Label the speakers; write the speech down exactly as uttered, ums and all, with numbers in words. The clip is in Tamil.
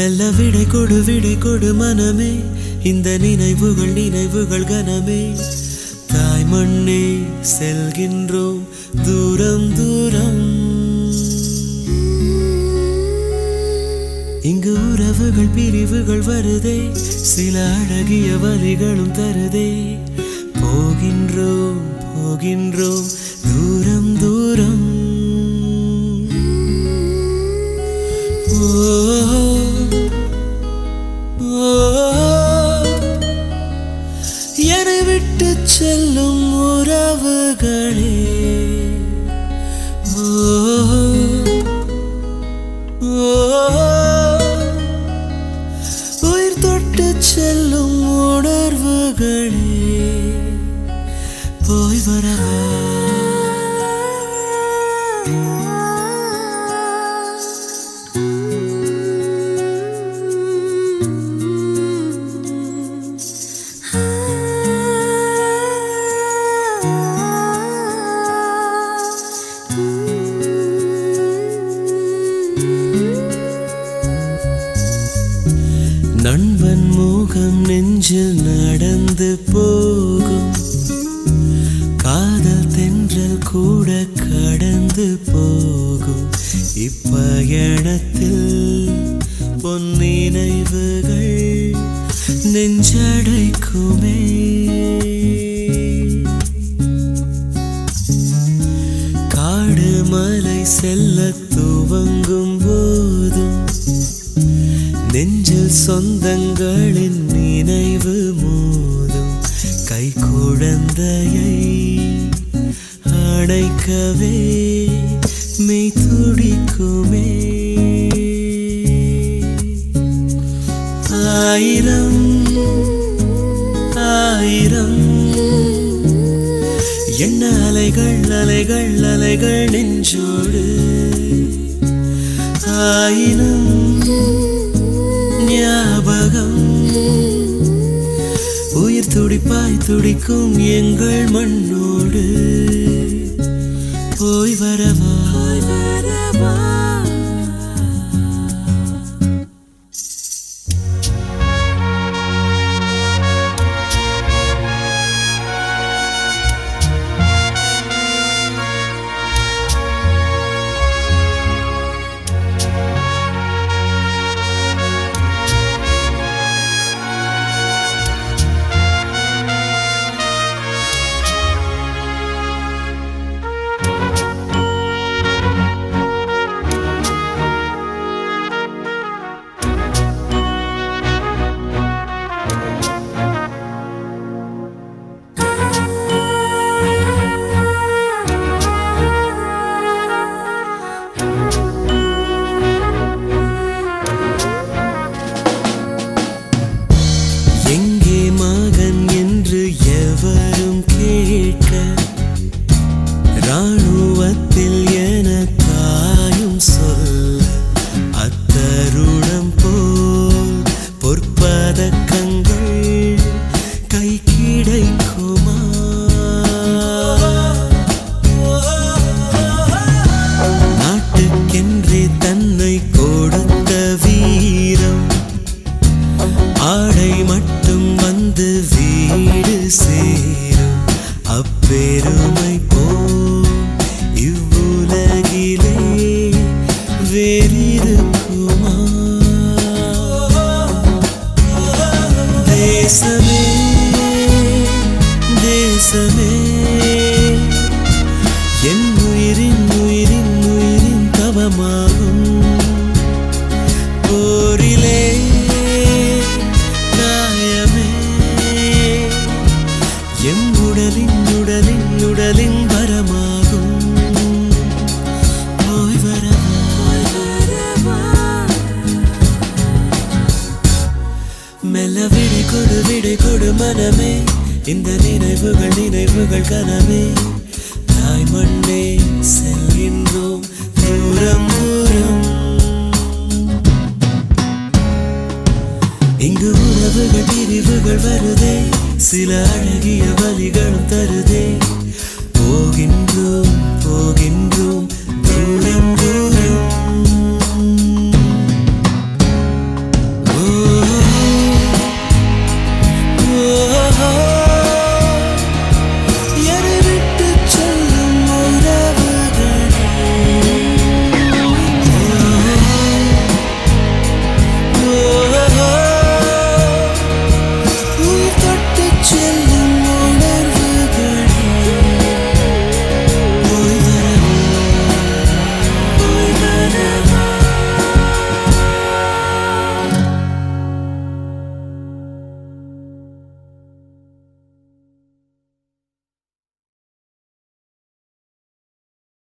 Speaker 1: மெல்ல விடை கொடு விடை கொடு மனமே, இந்த நினைவுகள் நினைவுகள் கனமே. தாய் மண்ணே செல்கின்றோம் தூரம் தூரம். இங்கு உறவுகள் பிரிவுகள் வருதே, சில அழகிய வலிகளும் தருதே. போகின்றோம் போகின்றோம் தூரம் தூரம். என்னை விட்டு செல்லும் உறவுகளே, உயிர் தொட்டு செல்லும் உணர்வுகளே, போய் வரவா. நண்பன் முகம் நெஞ்சில் நடந்து போகும், காதல் தென்றல் கூட கடந்து போகும். இப்பயணத்தில் பொன்னினைவுகள் நெஞ்சடைக்குமே. காடு மலை செல்ல துவங்கும் போதும் நெஞ்சில் சொந்தங்களின் நினைவு மோதும். கை குழந்தையை அணைக்கவே மெய் துடிக்குமே. ஆயிரம் ஆயிரம் என்ன அலைகள் அலைகள் அலைகள் நெஞ்சோடு. ஆயிரம் ஞாபகம் உயிர் துடிப்பாய் துடிக்கும் எங்கள் மண்ணோடு. போய் வரவா வரவா. எங்கே மகன் என்று எவரும் கேட்க, இராணுவத்தில் என தாயும் சொல்ல. அத்தருணம் போல் பொற்பதக்கங்கள் கை கிடைக்குமா? நாட்டுக்கென்றே தன்னை கொடுத்த வீரம், ஆடை மட்டும் வந்து வீடு சேரும். அப்பெருமை போல் இவ்வுலகிலே வேறிருக்குமா? தேசமே தேசமே என் உயிரின் உயிரின் உயிரின் தவமாகும். போரிலே எம் உடலின் உடலின் உடலின் வரமாகும். போய் வரவா. மெல்ல விடை கொடு விடை கொடு மனமே, இந்த நினைவுகள் நினைவுகள் கனமே. தாய் மண்ணே செல்கின்றோம் தூரம் தூரம். இங்கு உறவுகள் பிரிவுகள் வருதே, சில அழகிய வலிகளும் தருதே. போகின்றோம் போகின்றோம் தூரம்.